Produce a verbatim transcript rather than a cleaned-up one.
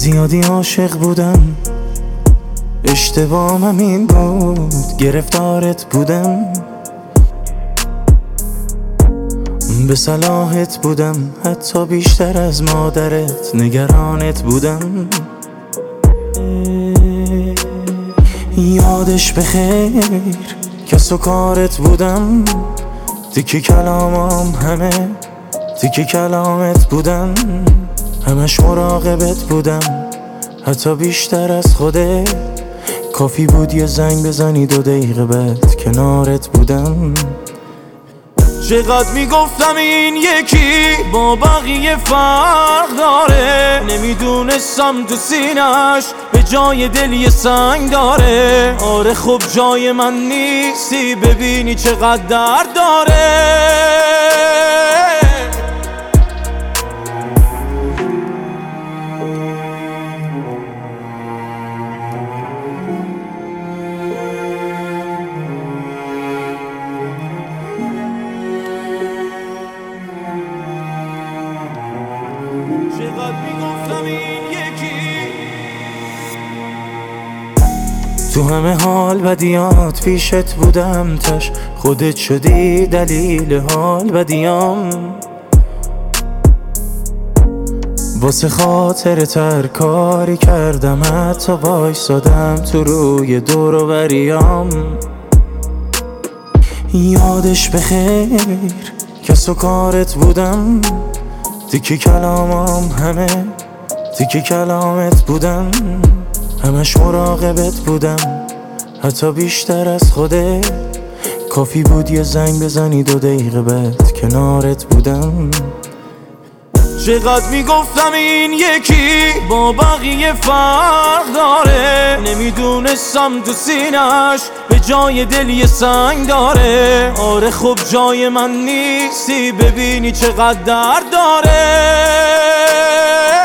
زیادی عاشق بودم، اشتباهم این بود گرفتارت بودم، به صلاحت بودم حتی بیشتر از مادرت، نگرانت بودم. یادش بخیر کس و کارت بودم، تیکی کلامام همه تیکی کلامت بودم، همش مراقبت بودم حتی بیشتر از خودت. کافی بود یه زنگ بزنی دو دقیقه بعد کنارت بودم. چقدر میگفتم این یکی با بقیه فرق داره، نمیدونستم تو سینش به جای دل یه سنگ داره. آره خب جای من نیستی، ببینی چقدر درد داره. چقدر میگفتم این یکی. تو همه حال بدیات پیشت بودم، تش خودت شدی دلیل حال بدیام. واسه خاطر تر کاری کردم، حتی وایسادم تو روی دور و بریام. یادش بخیر کس و کارت بودم، تیکی کلامام همه تیکی کلامت بودم، همش مراقبت بودم حتی بیشتر از خودت. کافی بود یه زنگ بزنی دو دقیقه بعد کنارت بودم. چقدر میگفتم این یکی با بقیه فرق داره، نمیدونستم تو سینش به جای دل یه سنگ داره. آره خب جای من نیستی، ببینی چقدر درد داره.